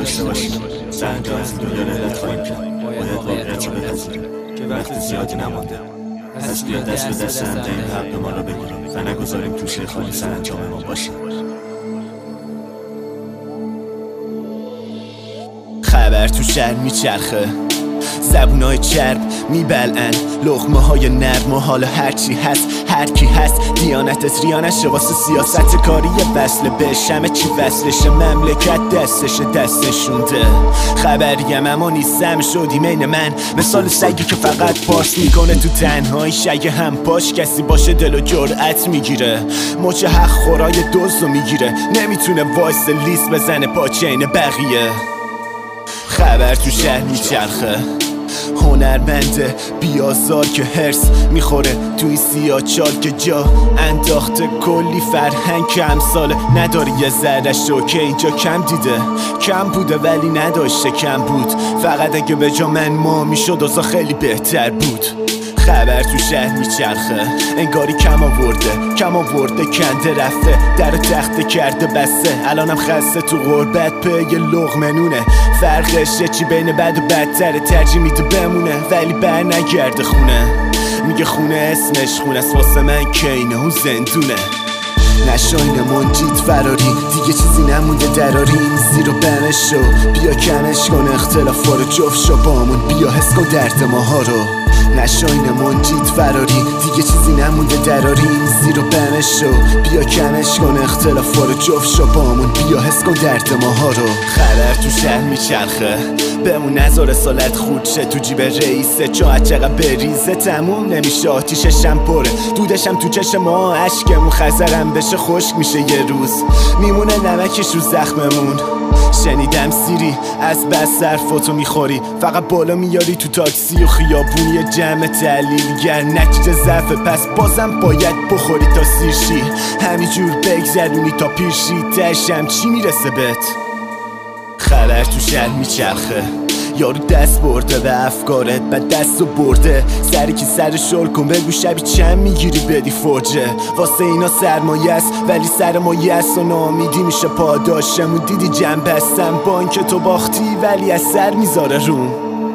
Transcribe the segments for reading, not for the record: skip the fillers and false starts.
داشته باشیم. سرانجام از این دنیا رحلت خواهیم کرد. باید واقعیت رو بپذیریم که وقت زیادی نمانده. پس بیا دست به دست هم دهیم حق ما را بگیریم و نگذاریم توشه خالی سرانجام ما باشیم. خبر تو شهر میچرخه، زبونای چرب میبلعن لقمه های نرم و حالا هرچی هست هر کی هست دیانتت ریانشه واسه سیاست کاری وصل بهش همه چی وصلشه مملکت دستشونده خبریم اما نیستم شدیم این من مثال سگی که فقط پاس میکنه تو تنهایی شگه هم پاش کسی باشه دل و جرأت میگیره مچ حق خورای دوستو میگیره نمیتونه وایس لیست بزنه پاچه این بقیه خبر تو شهر میچرخه هنرمنده بیازار که هرس میخوره تو این سیاه چال که جا انداخته کلی فرهنگ که امثال نداری یه ذره شو که اینجا کم دیده کم بوده ولی نداشته کم بود فقط اگه به جا من ما میشد اوضاع خیلی بهتر بود خبر تو شهر میچرخه انگاری کم آورده کنده رفته در تخته کرده بسته الانم خسته تو غربت په یه لقمه نونه فرقش یه چی بین بد و بدتره ترجیح میده بمونه ولی بر نگرده خونه میگه خونه اسمش خونه است واسه من کینه اون زندونه نشاین منجید فراری دیگه چیزی نمونده دراریم زیر و بمش شو بیا کمش کن اختلافا رو جفت شو بامون بیا حس کن درد ماها رو نشاین منجید فراری دیگه چیزی نمونده دراریم زیر و بمش شو بیا کمش کن اختلافا رو جفت شو بامون بیا حس کن درد ماها رو خبر تو شهر میچرخه بمون نذاره سالت خورد شه تو جیب رئیسه چون چقدر بریزه تموم نمیشه آتیششم پره دودشم تو چشم ما اشکمون خزرم بشه خشک میشه یه روز میمونه نمکش رو زخممون شنیدم سیری از بس حرفاتو میخوری فقط بالا میاری تو تاکسی و خیابونی جمع تحلیلگر نتیجه ضعف پس بازم باید بخوری تا سیرشی همینجور بگذرونی تا پیرشی تشم چی میرسه بهت خبر تو شهر میچرخه یارو دست برده به افکارت بعد دستو برده سری که سر شل کن بگو شبی چند میگیری بدی فرجه واسه اینا سرمایه است ولی سرمایه است و نامیدی میشه پاداشمون دیدی جنب هستم بانک تو باختی ولی از سر میذاره روم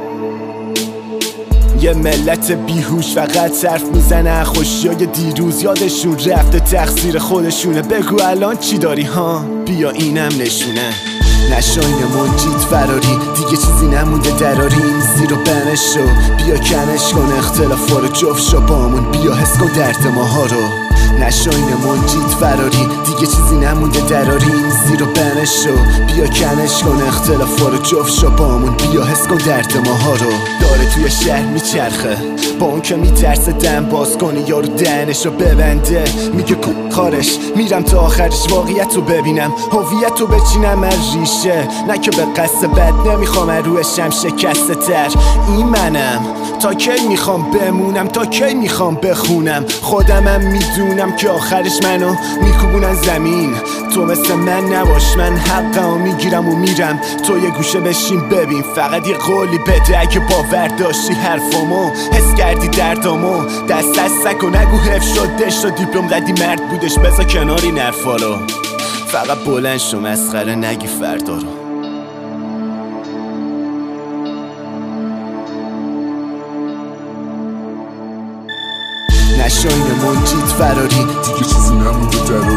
یه ملت بیهوش فقط حرف میزنه خوشیای دیروز یادشون رفته تقصیر خودشونه بگو الان چی داری ها بیا اینم نشونه نشاین منجید فراری دیگه چیزی نمونده دراریم زیر و بمش شو بیا کمش کن اختلافا رو جفت شو بامون بیا حس کن درد ماها رو نشاین منجید فراری دیگه چیزی نمونده دراریم زیر و بمش شو بیا کمش کن اختلافا رو جفت شو بامون بیا حس کن درد ماها رو داره توی شهر میچرخه با اون که میترسه دم باز کنی یارو دهنشو ببنده میگه خارش میرم تا آخرش واقعیت رو ببینم هویت رو بچینم از ریشه نه که به قصد بد نمیخوام روشم شکسته تر این منم تا کی میخوام بمونم تا کی میخوام بخونم خودمم میدونم که آخرش منو میکوبونن زمین تو مثل من نباش من حقمو میگیرم و میرم تو یه گوشه بشین ببین فقط یه قولی بده اگه باور داشتی حرفامو حس کردی دردامو دست دستک و نگو حف شدش و دیپلم قدی مرد بودش بذار کناری نرفا رو فقط بلند شو مسخره نگی فردا رو نشاین منجید فراری دیگه چیزی نمونده